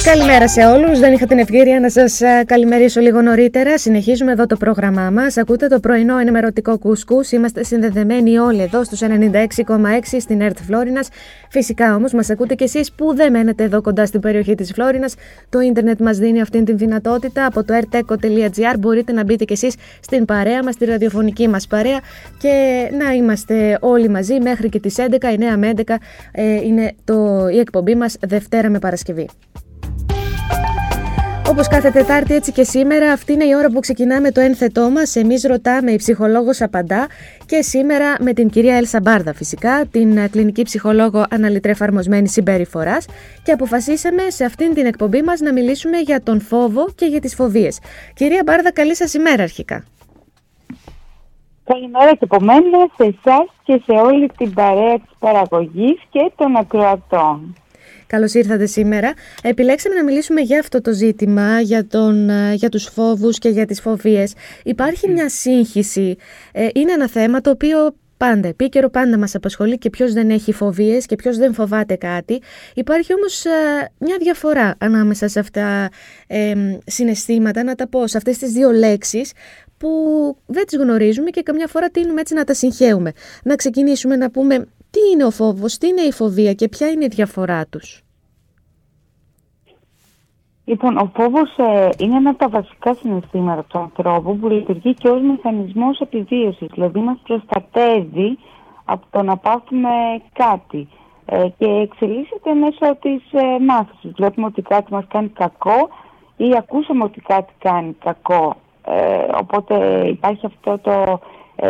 Καλημέρα σε όλους. Δεν είχα την ευκαιρία να σας καλημερίσω λίγο νωρίτερα. Συνεχίζουμε εδώ το πρόγραμμά μας. Ακούτε το πρωινό ενημερωτικό κουσκούς. Είμαστε συνδεδεμένοι όλοι εδώ στους 96,6 στην ΕΡΤ Φλόρινας. Φυσικά όμως μας ακούτε και εσείς που δεν μένετε εδώ κοντά στην περιοχή της Φλόρινας. Το ίντερνετ μας δίνει αυτή τη δυνατότητα. Από το rteco.gr μπορείτε να μπείτε και εσείς στην παρέα μας, στη ραδιοφωνική μας παρέα και να είμαστε όλοι μαζί μέχρι και τις 11, 9 με 11 είναι η εκπομπή μας Δευτέρα με Παρασκευή. Όπως κάθε Τετάρτη, έτσι και σήμερα, αυτή είναι η ώρα που ξεκινάμε το ένθετό μας. Εμείς ρωτάμε, η ψυχολόγος απαντά, και σήμερα με την κυρία Έλσα Μπάρδα φυσικά, την κλινική ψυχολόγο αναλυτρία εφαρμοσμένης συμπεριφοράς, και αποφασίσαμε σε αυτήν την εκπομπή μας να μιλήσουμε για τον φόβο και για τις φοβίες. Κυρία Μπάρδα, καλή σας ημέρα αρχικά. Καλημέρα και από μένα σε εσάς και σε όλη την παρέα της παραγωγής και των ακροατών. Καλώς ήρθατε σήμερα. Επιλέξαμε να μιλήσουμε για αυτό το ζήτημα, για τους φόβους και για τις φοβίες. Υπάρχει μια σύγχυση. Είναι ένα θέμα το οποίο πάντα επίκαιρο, πάντα μας απασχολεί, και ποιος δεν έχει φοβίες και ποιος δεν φοβάται κάτι. Υπάρχει όμως μια διαφορά ανάμεσα σε αυτά συναισθήματα, να τα πω, σε αυτές τις δύο λέξεις που δεν τις γνωρίζουμε και καμιά φορά τείνουμε έτσι να τα συγχέουμε. Να ξεκινήσουμε να πούμε τι είναι ο φόβος, τι είναι η φοβία και ποια είναι η διαφορά τους. Λοιπόν, ο φόβος είναι ένα από τα βασικά συναισθήματα του ανθρώπου που λειτουργεί και ως μηχανισμός επιβίωσης. Δηλαδή μας προστατεύει από το να πάθουμε κάτι και εξελίσσεται μέσω της μάθησης. Βλέπουμε ότι κάτι μας κάνει κακό ή ακούσαμε ότι κάτι κάνει κακό. Οπότε υπάρχει αυτό το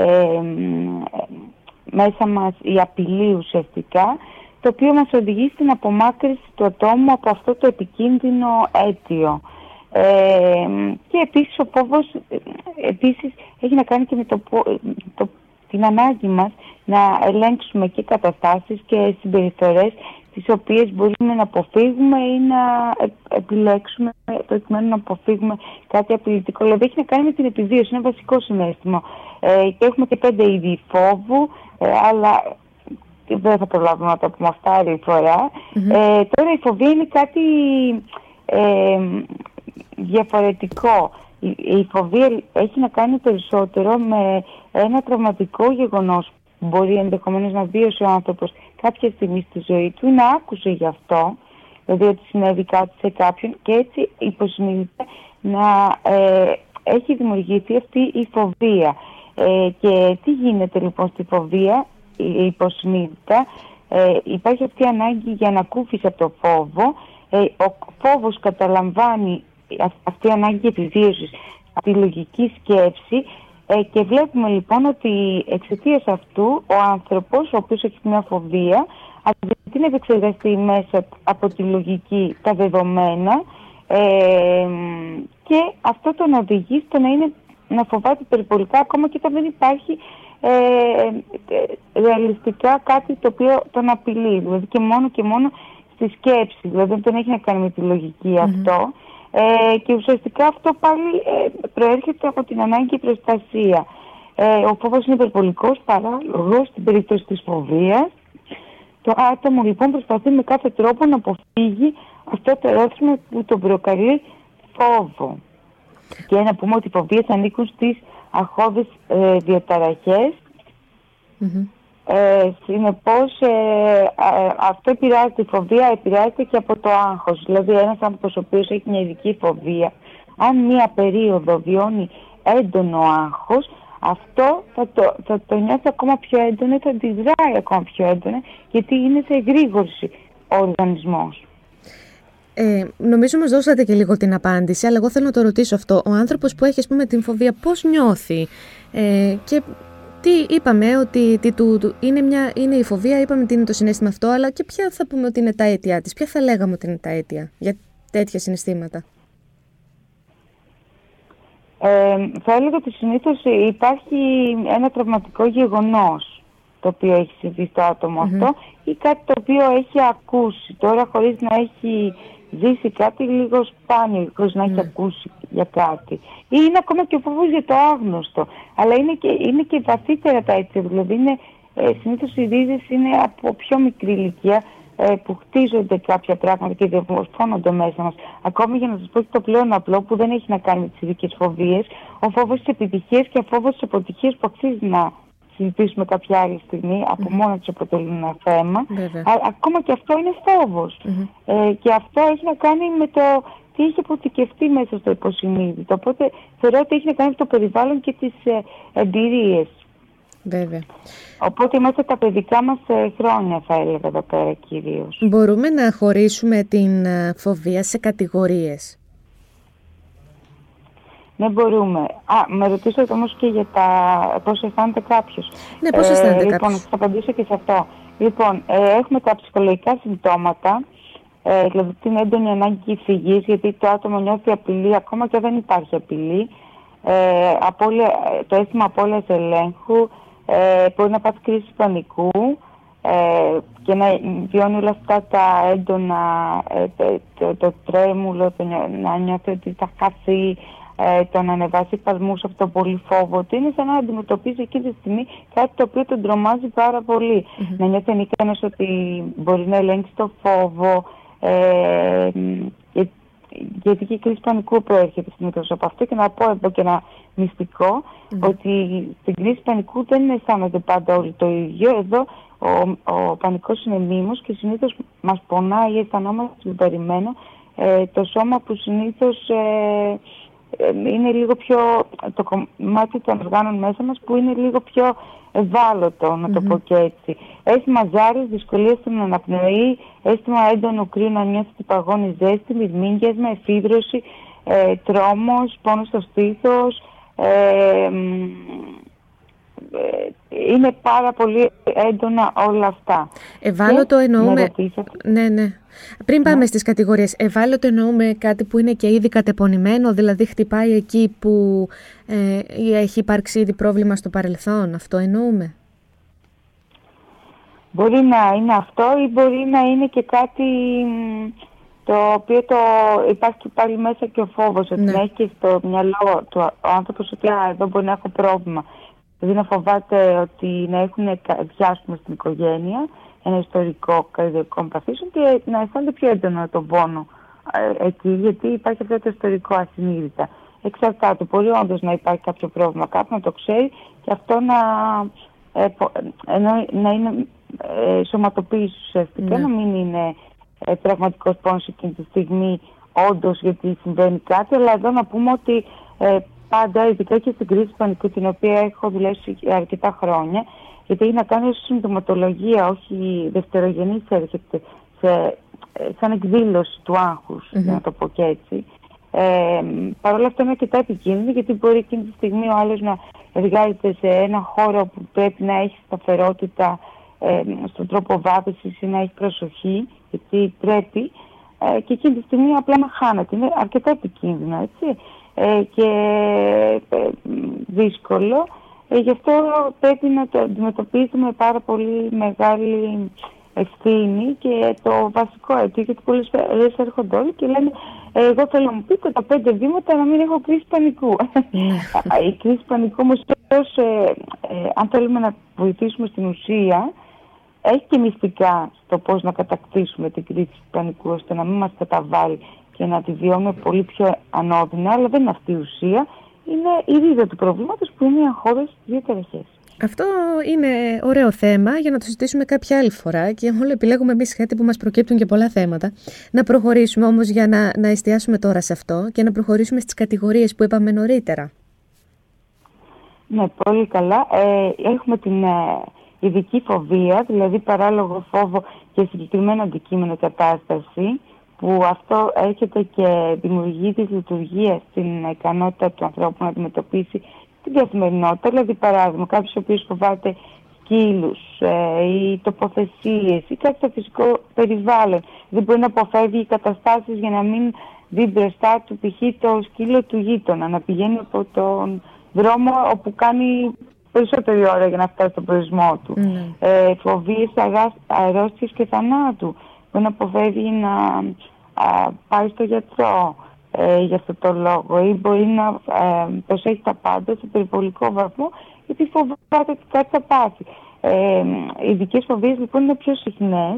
μέσα μας η απειλή ουσιαστικά, το οποίο μας οδηγεί στην απομάκρυνση του ατόμου από αυτό το επικίνδυνο αίτιο. Και επίσης ο φόβος έχει να κάνει και με την ανάγκη μας να ελέγξουμε και καταστάσεις και συμπεριφορές τις οποίες μπορούμε να αποφύγουμε ή να επιλέξουμε προκειμένου να αποφύγουμε κάτι απειλητικό. Δηλαδή έχει να κάνει με την επιβίωση, είναι ένα βασικό συναίσθημα. Και έχουμε και 5 είδη φόβου, αλλά δεν θα προλάβουμε να τα πούμε αυτά άλλη φορά. Τώρα η φοβία είναι κάτι διαφορετικό. Η φοβία έχει να κάνει περισσότερο με ένα τραυματικό γεγονός που μπορεί ενδεχομένως να βίωσε ο άνθρωπος κάποια στιγμή στη ζωή του, να άκουσε γι' αυτό, δηλαδή ότι συνέβη κάτι σε κάποιον, και έτσι υποσυνείδητα να έχει δημιουργηθεί αυτή η φοβία. Και τι γίνεται λοιπόν στη φοβία υποσυνείδητα? Υπάρχει αυτή η ανάγκη για ανακούφιση από το φόβο. Ο φόβος καταλαμβάνει αυτή η ανάγκη επιβίωσης από τη λογική σκέψη, και βλέπουμε λοιπόν ότι εξαιτίας αυτού ο άνθρωπος, ο οποίος έχει μια φοβία, αντί να επεξεργαστεί μέσα από τη λογική τα δεδομένα, και αυτό τον οδηγεί στο να φοβάται περιπολικά, ακόμα και όταν δεν υπάρχει ρεαλιστικά κάτι το οποίο τον απειλεί, δηλαδή και μόνο στη σκέψη, δηλαδή δεν έχει να κάνει με τη λογική αυτό, και ουσιαστικά αυτό πάλι προέρχεται από την ανάγκη προστασία. Ο φόβος είναι υπερβολικός, παράλογος στην περίπτωση της φοβίας. Το άτομο λοιπόν προσπαθεί με κάθε τρόπο να αποφύγει αυτό το ερώτημα που τον προκαλεί φόβο. Και να πούμε ότι οι φοβίες ανήκουν στις αγχώδεις διαταραχές. Συνεπώς αυτό επηρεάζεται, η φοβία επηρεάζεται και από το άγχος. Δηλαδή ένας άνθρωπος ο οποίος έχει μια ειδική φοβία, αν μία περίοδο βιώνει έντονο άγχος, αυτό θα το νιώθει ακόμα πιο έντονα, θα αντιδράει ακόμα πιο έντονα, γιατί είναι σε εγρήγορση ο οργανισμός. Νομίζω μας δώσατε και λίγο την απάντηση, αλλά εγώ θέλω να το ρωτήσω αυτό. Ο άνθρωπος που έχει, ας πούμε, την φοβία, πώς νιώθει? Και τι είπαμε ότι είναι η φοβία, είπαμε ότι είναι το συναίσθημα αυτό, αλλά και ποια θα πούμε ότι είναι τα αίτια της? Ποια θα λέγαμε ότι είναι τα αίτια για τέτοια συναισθήματα? Θα έλεγα ότι συνήθως υπάρχει ένα τραυματικό γεγονός το οποίο έχει συμβεί στο άτομο αυτό, ή κάτι το οποίο έχει ακούσει τώρα χωρίς να έχει ζήσει κάτι λίγο σπάνιο, χωρίς να έχει ακούσει για κάτι. Ή είναι ακόμα και ο φόβος για το άγνωστο. Αλλά είναι και βαθύτερα τα αίτια. Δηλαδή συνήθως οι ρίζες είναι από πιο μικρή ηλικία, που χτίζονται κάποια πράγματα και διαμορφώνονται μέσα μας. Ακόμη για να σας πω και το πλέον απλό που δεν έχει να κάνει με τις ειδικές φοβίες, ο φόβος της επιτυχίας και ο φόβος της αποτυχίας που αξίζει να συζητήσουμε κάποια άλλη στιγμή, από μόνο τους αποτελούν ένα θέμα. Ακόμα και αυτό είναι φόβος. Και αυτό έχει να κάνει με το τι έχει αποθηκευτεί μέσα στο υποσυνείδητο. Οπότε θεωρώ ότι έχει να κάνει με το περιβάλλον και τις εμπειρίες. Βέβαια. Οπότε μέσα τα παιδικά μας χρόνια θα έλεγα εδώ πέρα κυρίως. Μπορούμε να χωρίσουμε την φοβία σε κατηγορίες? Ναι, μπορούμε. Με ρωτήσατε όμως και για πώς αισθάνεται κάποιος. Ναι, πώς αισθάνεται κάποιος. Λοιπόν, θα απαντήσω και σε αυτό. Λοιπόν, έχουμε τα ψυχολογικά συμπτώματα, δηλαδή την έντονη ανάγκη φυγής, γιατί το άτομο νιώθει απειλή, ακόμα και δεν υπάρχει απειλή. Το αίσθημα απώλειας ελέγχου, μπορεί να πάθει κρίση πανικού και να βιώνει όλα αυτά τα έντονα, το τρέμουλο, να νιώθει ότι θα χάσει, το να ανεβάσει σπασμούς, αυτό το πολύ φόβο του. Είναι σαν να αντιμετωπίζει εκείνη τη στιγμή κάτι το οποίο τον τρομάζει πάρα πολύ. Να νιώθει ανίκανος ότι μπορεί να ελέγξει το φόβο, γιατί και η κρίση πανικού προέρχεται συνήθως από αυτό. Και να πω εδώ και ένα μυστικό, ότι στην κρίση πανικού δεν αισθάνονται πάντα όλοι το ίδιο. Εδώ ο πανικός είναι μήμος και συνήθως μας πονάει ή αισθανόμαστε συμπεριμένο το σώμα που συνήθως είναι λίγο πιο, το κομμάτι των οργάνων μέσα μας που είναι λίγο πιο ευάλωτο, να το πω και έτσι. Αίσθημα ζάρης, δυσκολία στην αναπνοή, αίσθημα έντονου κρύου να νιώθει ότι παγώνει ζέστη, μυρμήγκιασμα, εφίδρωση, τρόμος, πόνο στο στήθος. Είναι πάρα πολύ έντονα όλα αυτά. Ευάλωτο εννοούμε... Ναι. Πριν πάμε στις κατηγορίες, ευάλωτο εννοούμε κάτι που είναι και ήδη κατεπονημένο, δηλαδή χτυπάει εκεί που έχει υπάρξει ήδη πρόβλημα στο παρελθόν. Αυτό εννοούμε? Μπορεί να είναι αυτό ή μπορεί να είναι και κάτι το οποίο υπάρχει και πάλι μέσα και ο φόβος, ότι να έχει και στο μυαλό του ο άνθρωπος ότι εδώ μπορεί να έχω πρόβλημα. Δηλαδή να φοβάται ότι να έχουν διάσχουμε στην οικογένεια ένα ιστορικό καρδιωτικών παθήσεων και να αισθάνονται πιο έντονο τον πόνο εκεί, γιατί υπάρχει αυτό το ιστορικό ασυνείδητα. Εξαρτάται, μπορεί όντως να υπάρχει κάποιο πρόβλημα κάπου, να το ξέρει και αυτό να είναι σωματοποίηση ουσιαστικά, να μην είναι πραγματικός πόνος εκείνη τη στιγμή όντως γιατί συμβαίνει κάτι, αλλά εδώ να πούμε ότι πάντα, ειδικά και στην κρίση πανικού, την οποία έχω δουλέψει αρκετά χρόνια, γιατί έχει να κάνει ως συμπτωματολογία, όχι δευτερογενής, έρχεται σαν εκδήλωση του άγχους, να το πω και έτσι. Παρ' όλα αυτά είναι αρκετά επικίνδυνο, γιατί μπορεί εκείνη τη στιγμή ο άλλος να εργάζεται σε ένα χώρο που πρέπει να έχει σταθερότητα στον τρόπο βάθησης ή να έχει προσοχή, γιατί πρέπει, και εκείνη τη στιγμή απλά να χάνεται. Είναι αρκετά επικίνδυνο, έτσι. Και δύσκολο. Γι' αυτό πρέπει να το αντιμετωπίσουμε με πάρα πολύ μεγάλη ευθύνη και το βασικό αιτίο, γιατί πολλές φορές έρχονται όλοι και λένε εγώ θέλω να μου πείτε τα 5 βήματα να μην έχω κρίση πανικού. Η κρίση πανικού όμως, αν θέλουμε να βοηθήσουμε στην ουσία, έχει και μυστικά στο πώς να κατακτήσουμε την κρίση πανικού, ώστε να μην μας καταβάλει και να τη βιώνουμε πολύ πιο ανώδυνα, αλλά δεν είναι αυτή η ουσία. Είναι η ρίζα του προβλήματος που είναι οι αγχώδες διαταραχές. Αυτό είναι ωραίο θέμα για να το συζητήσουμε κάποια άλλη φορά και όλο επιλέγουμε εμείς κάτι που μας προκύπτουν και πολλά θέματα. Να προχωρήσουμε όμως για να εστιάσουμε τώρα σε αυτό και να προχωρήσουμε στις κατηγορίες που είπαμε νωρίτερα. Ναι, πολύ καλά. Έχουμε την ειδική φοβία, δηλαδή παράλογο φόβο και συγκεκριμένο αντικείμενο κατάσταση, που αυτό έρχεται και δημιουργεί τη λειτουργία στην ικανότητα του ανθρώπου να αντιμετωπίσει την καθημερινότητα. Δηλαδή, παράδειγμα, κάποιος ο οποίος φοβάται σκύλους ή τοποθεσίες ή κάτι στο φυσικό περιβάλλον. Δεν μπορεί να αποφεύγει καταστάσεις για να μην δει μπροστά του π.χ. το σκύλο του γείτονα, να πηγαίνει από τον δρόμο όπου κάνει περισσότερη ώρα για να φτάσει στον προορισμό του. Φοβίες αρρώστιας και θανάτου. Μπορεί να αποφεύγει να πάει στο γιατρό για αυτό το λόγο, ή μπορεί να προσέχει τα πάντα σε περιβολικό βαθμό, γιατί φοβάται ότι κάτι θα πάθει. Οι ειδικές φοβίες λοιπόν είναι πιο συχνές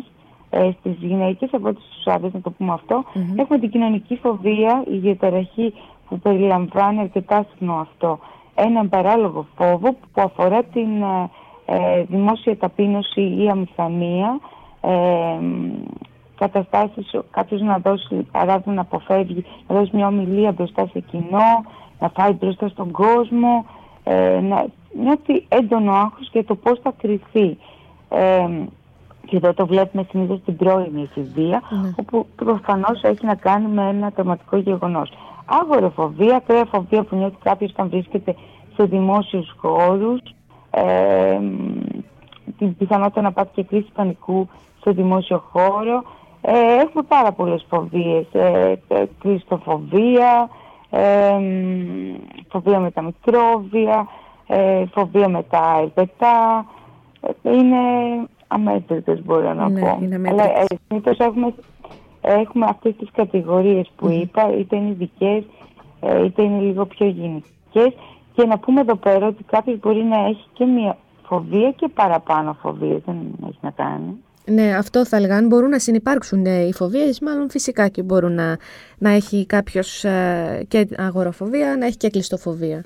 στις γυναίκες από ό,τι στους άντρες, να το πούμε αυτό. Έχουμε την κοινωνική φοβία, η διαταραχή που περιλαμβάνει αρκετά συχνό αυτό. Έναν παράλογο φόβο που αφορά την δημόσια ταπείνωση ή αμηχανία, καταστάσεις, κάποιος να δώσει, παράδειγμα, να αποφεύγει, να δώσει μια ομιλία μπροστά σε κοινό, να πάει μπροστά στον κόσμο, να νιώθει έντονο άγχος για το πώς θα κρυφθεί. Και εδώ το βλέπουμε συνήθως στην πρώιμη εφηβεία, όπου προφανώς έχει να κάνει με ένα τραυματικό γεγονός. Αγοροφοβία, ακραία φοβία που νιώθει κάποιος όταν βρίσκεται σε δημόσιους χώρους, την πιθανότητα να πάθει και κρίση πανικού σε δημόσιο χώρο. Έχουμε πάρα πολλές φοβίες, κλειστοφοβία, φοβία με τα μικρόβια, φοβία με τα ερπετά. Είναι αμέτρητες, μπορώ να πω. Αλλά συνήθως έχουμε αυτές τις κατηγορίες που είπα, είτε είναι ειδικές, είτε είναι λίγο πιο γενικές. Και να πούμε εδώ πέρα ότι κάποιος μπορεί να έχει και μια φοβία και παραπάνω φοβίες, δεν έχει να κάνει. Ναι, αυτό θα έλεγα. Αν μπορούν να συνυπάρξουν οι φοβίες, μάλλον φυσικά και μπορούν να έχει κάποιος και αγοροφοβία, να έχει και κλειστοφοβία.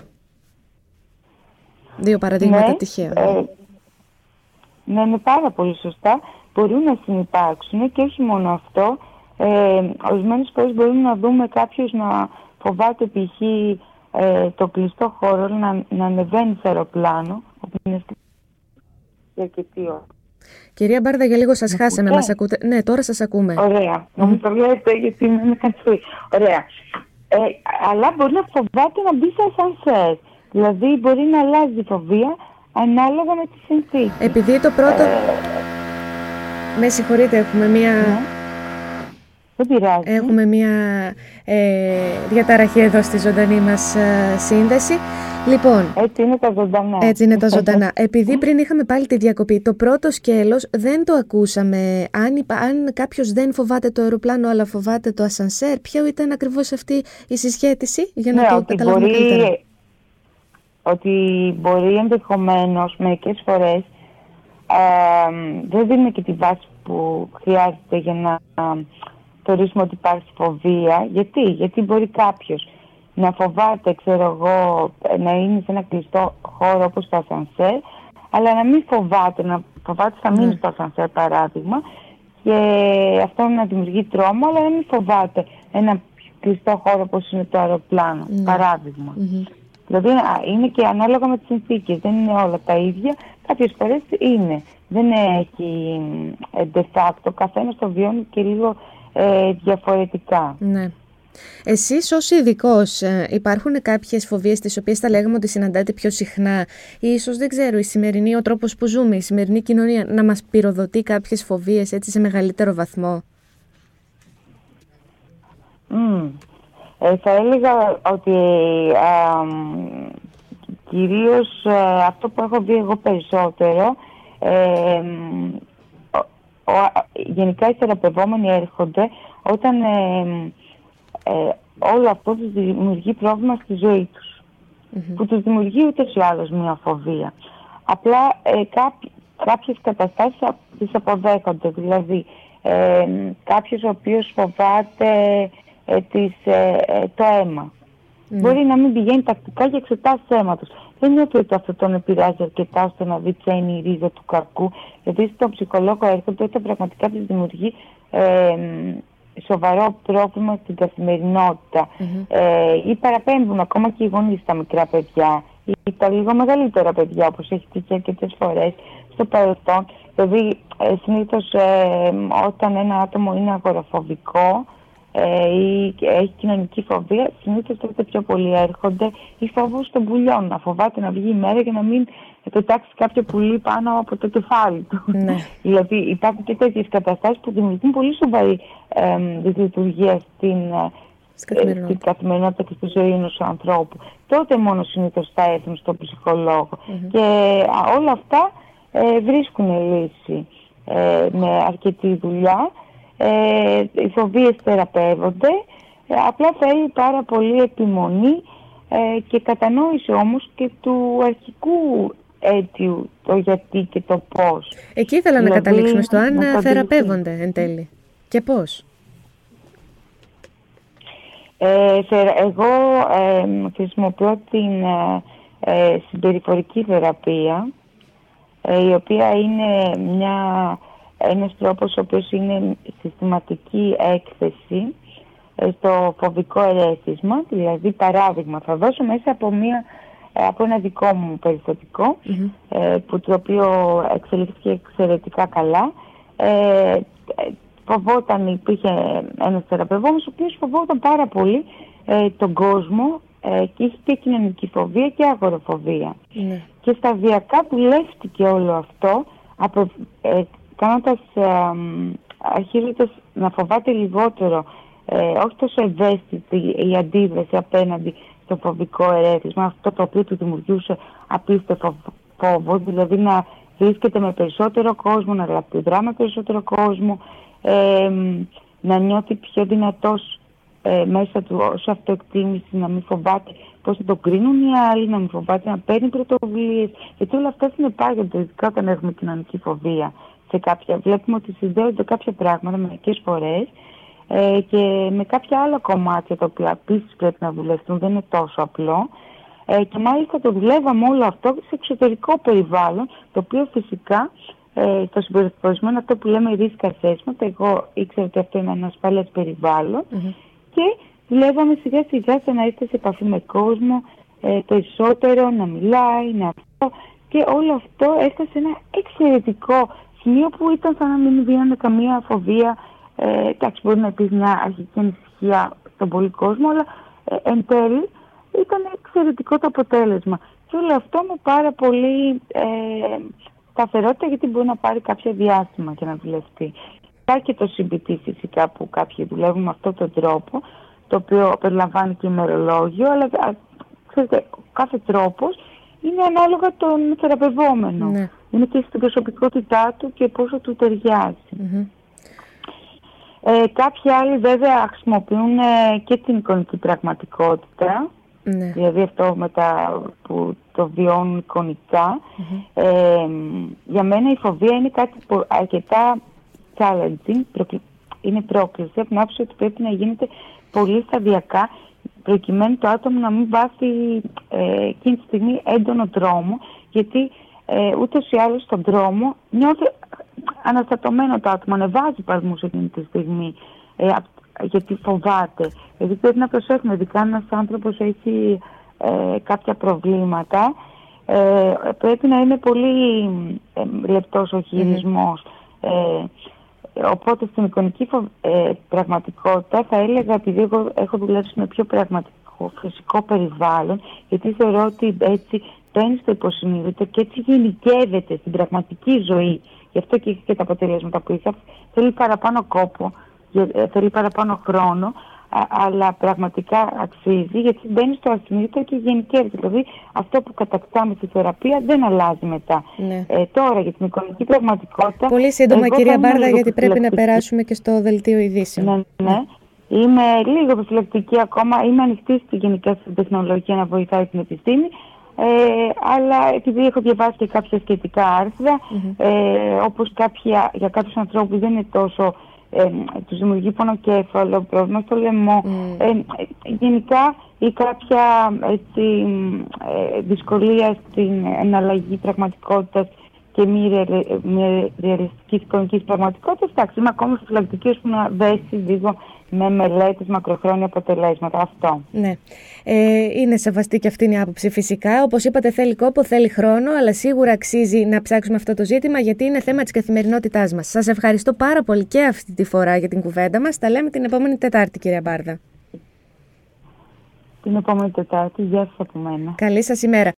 Δύο παραδείγματα τυχαία. Ναι, είναι πάρα πολύ σωστά. Μπορούν να συνυπάρξουν και όχι μόνο αυτό. Ορισμένες φορές μπορούμε να δούμε κάποιος να φοβάται π.χ. το κλειστό χώρο, να ανεβαίνει σε αεροπλάνο, όπου είναι για αρκετή ώρα. Κυρία Μπάρδα, για λίγο σας χάσαμε. Μας ακούτε? Ναι, τώρα σας ακούμε. Ωραία. Να μου το λέτε, γιατί είναι κατσούι. Ωραία. Αλλά μπορεί να φοβάται να μπει σε ασανσέρ. Δηλαδή μπορεί να αλλάζει η φοβία ανάλογα με τη συνθήκη. Επειδή το πρώτο... Με συγχωρείτε, έχουμε μία... Δεν πειράζει. Έχουμε μία διαταραχή εδώ στη ζωντανή μας σύνδεση. Λοιπόν, έτσι είναι τα ζωντανά. Έτσι είναι τα ζωντανά. Επειδή πριν είχαμε πάλι τη διακοπή, το πρώτο σκέλος δεν το ακούσαμε. Αν κάποιος δεν φοβάται το αεροπλάνο, αλλά φοβάται το ασανσέρ, ποιο ήταν ακριβώς αυτή η συσχέτιση, για να το καταλάβουμε καλύτερα? Ότι μπορεί ενδεχομένως μερικές φορές δεν δίνουμε και τη βάση που χρειάζεται για να θεωρήσουμε ότι υπάρχει φοβία. Γιατί μπορεί κάποιος να φοβάται, ξέρω εγώ, να είναι σε ένα κλειστό χώρο όπως το ασανσέρ, αλλά να μην φοβάται, να φοβάται θα μείνει στο ασανσέρ, παράδειγμα, και αυτό να δημιουργεί τρόμο, αλλά να μην φοβάται ένα κλειστό χώρο όπως είναι το αεροπλάνο, παράδειγμα. Δηλαδή είναι και ανάλογα με τις συνθήκες, δεν είναι όλα τα ίδια. Κάποιες φορές είναι. Δεν έχει de facto, καθένας το βιώνει και λίγο διαφορετικά. Ναι. Εσείς ως ειδικός, υπάρχουν κάποιες φοβίες τις οποίες θα λέγαμε ότι συναντάτε πιο συχνά, ή ίσως, δεν ξέρω, ο τρόπος που ζούμε, η σημερινή κοινωνία να μας πυροδοτεί κάποιες φοβίες έτσι σε μεγαλύτερο βαθμό? Θα έλεγα ότι κυρίως αυτό που έχω δει εγώ περισσότερο, γενικά οι θεραπευόμενοι έρχονται όταν όλο αυτό τους δημιουργεί πρόβλημα στη ζωή τους, που τους δημιουργεί ούτως ή άλλως μια φοβία. Απλά κάποιες καταστάσεις τις αποδέχονται, δηλαδή κάποιος ο οποίος φοβάται το αίμα. Μπορεί να μην πηγαίνει τακτικά για εξετάσεις αίματος. Δεν νιώθει ότι αυτό τον επηρεάζει αρκετά ώστε να δει ποια είναι η ρίζα του κακού. Γιατί στον ψυχολόγο έρχονται όταν πραγματικά της δημιουργεί σοβαρό πρόβλημα στην καθημερινότητα. Ή παραπέμπουν ακόμα και οι γονείς στα μικρά παιδιά ή τα λίγο μεγαλύτερα παιδιά, όπως έχει τύχει αρκετές φορές στο παρελθόν. Δηλαδή συνήθως όταν ένα άτομο είναι αγοροφοβικό ή έχει κοινωνική φοβία, συνήθως τότε πιο πολλοί έρχονται ή φόβος των πουλιών, να φοβάται να βγει η μέρα για να μην πετάξει κάποιο πουλί πάνω από το κεφάλι του. Ναι. Δηλαδή υπάρχουν και τέτοιες καταστάσεις που δημιουργούν πολύ σοβαρή δυσλειτουργία στην καθημερινότητα και στη ζωή ενός ανθρώπου. Τότε μόνο συνήθως θα έρθουν στον ψυχολόγο. Και όλα αυτά βρίσκουν λύση με αρκετή δουλειά. Οι φοβίες θεραπεύονται, απλά θέλει πάρα πολύ επιμονή και κατανόηση όμως και του αρχικού αίτιου, το γιατί και το πώς. Εκεί ήθελα να καταλήξουμε στο αν θεραπεύονται εν τέλει. Και πώς. Εγώ χρησιμοποιώ την συμπεριφορική θεραπεία, η οποία είναι ένας τρόπος ο οποίος είναι συστηματική έκθεση στο φοβικό ερέθισμα. Δηλαδή, παράδειγμα, θα δώσω μέσα από ένα δικό μου περιστατικό, το οποίο εξελίχθηκε εξαιρετικά καλά. Υπήρχε ένας θεραπευόμενος ο οποίος φοβόταν πάρα πολύ τον κόσμο και είχε και κοινωνική φοβία και αγοροφοβία. Και σταδιακά δουλεύτηκε όλο αυτό, αρχίζοντας να φοβάται λιγότερο, όχι τόσο ευαίσθητη η αντίδραση απέναντι στο φοβικό ερέθισμα, αυτό το οποίο του δημιουργούσε απίστευτο φόβο, δηλαδή να βρίσκεται με περισσότερο κόσμο, να αντιδρά με περισσότερο κόσμο, να νιώθει πιο δυνατός μέσα του ως αυτοεκτίμηση, να μην φοβάται πώς θα το κρίνουν οι άλλοι, να μην φοβάται να παίρνει πρωτοβουλίες, γιατί όλα αυτά συνεπάγονται, ειδικά όταν έχουμε κοινωνική φοβία. Βλέπουμε ότι συνδέονται κάποια πράγματα μερικές φορές και με κάποια άλλα κομμάτια τα οποία επίσης πρέπει να δουλευτούν, δεν είναι τόσο απλό. Και μάλιστα το δουλεύαμε όλο αυτό σε εξωτερικό περιβάλλον, το οποίο φυσικά στο συμπεριφορισμένο, αυτό που λέμε risk assessment, εγώ ήξερα ότι αυτό είναι ένα ασφαλές περιβάλλον και δουλεύαμε σιγά σιγά στο να είστε σε επαφή με κόσμο περισσότερο, να μιλάει, να αυτό, και όλο αυτό έφτασε σε ένα εξαιρετικό σημείο που ήταν σαν να μην βίωνε καμία φοβία. Εντάξει, μπορεί να υπήρχε μια αρχική ανησυχία στον πολύ κόσμο, αλλά εν τέλει ήταν εξαιρετικό το αποτέλεσμα. Και όλο αυτό με πάρα πολύ σταθερότητα, γιατί μπορεί να πάρει κάποιο διάστημα και να δουλευτεί. Υπάρχει και το CBT φυσικά που κάποιοι δουλεύουν με αυτόν τον τρόπο, το οποίο περιλαμβάνει και ημερολόγιο, αλλά ξέρετε, κάθε τρόπος είναι ανάλογα τον θεραπευόμενο. Ναι. Είναι και στην προσωπικότητά του και πόσο του ταιριάζει. Κάποιοι άλλοι βέβαια χρησιμοποιούν και την εικονική πραγματικότητα, δηλαδή αυτό που το βιώνουν εικονικά. Για μένα η φοβία είναι κάτι που αρκετά challenging, είναι πρόκληση, από την άποψη ότι πρέπει να γίνεται πολύ σταδιακά, προκειμένου το άτομο να μην βάθει εκείνη τη στιγμή έντονο τρόμο, γιατί ούτως ή άλλως στον δρόμο νιώθει αναστατωμένο το άτομο, ανεβάζει παλμούς εκείνη τη στιγμή, γιατί φοβάται. Δηλαδή πρέπει να προσέχουμε, ειδικά ένας άνθρωπος έχει κάποια προβλήματα, πρέπει να είναι πολύ λεπτός ο χειρισμός. Οπότε στην εικονική πραγματικότητα θα έλεγα, επειδή εγώ έχω δουλέψει με πιο πραγματικό φυσικό περιβάλλον, γιατί θεωρώ ότι έτσι μπαίνει στο υποσυνείδητο και έτσι γενικεύεται στην πραγματική ζωή. Γι' αυτό και έχει και τα αποτελέσματα που είχα. Θέλει παραπάνω κόπο, θέλει παραπάνω χρόνο, αλλά πραγματικά αξίζει, γιατί μπαίνει στο ασυνείδητο και γενικεύεται. Δηλαδή αυτό που κατακτάμε στη θεραπεία δεν αλλάζει μετά. Τώρα για την εικονική πραγματικότητα. Πολύ σύντομα, κυρία Μπάρδα, γιατί πρέπει να περάσουμε και στο δελτίο ειδήσεων. Ναι. Είμαι λίγο επιφυλακτική ακόμα. Είμαι ανοιχτή γενικά στην τεχνολογία να βοηθάει την επιστήμη. Αλλά επειδή έχω διαβάσει και κάποια σχετικά άρθρα, όπως για κάποιους ανθρώπους δεν είναι τόσο, τους δημιουργεί πονοκέφαλο, πρόβλημα στο λαιμό, γενικά ή κάποια δυσκολία στην εναλλαγή πραγματικότητας και μη ρεαλιστικής εικονικής πραγματικότητας. Εντάξει, είμαι ακόμα επιφυλακτική ώστε να δέσει λίγο με μελέτες, μακροχρόνια αποτελέσματα. Αυτό. Ναι. Είναι σεβαστή και αυτή η άποψη φυσικά. Όπως είπατε, θέλει κόπο, θέλει χρόνο, αλλά σίγουρα αξίζει να ψάξουμε αυτό το ζήτημα, γιατί είναι θέμα της καθημερινότητάς μας. Σας ευχαριστώ πάρα πολύ και αυτή τη φορά για την κουβέντα μας. Τα λέμε την επόμενη Τετάρτη, κυρία Μπάρδα. Την επόμενη Τετάρτη. Γεια σας από μένα. Καλή σας ημέρα.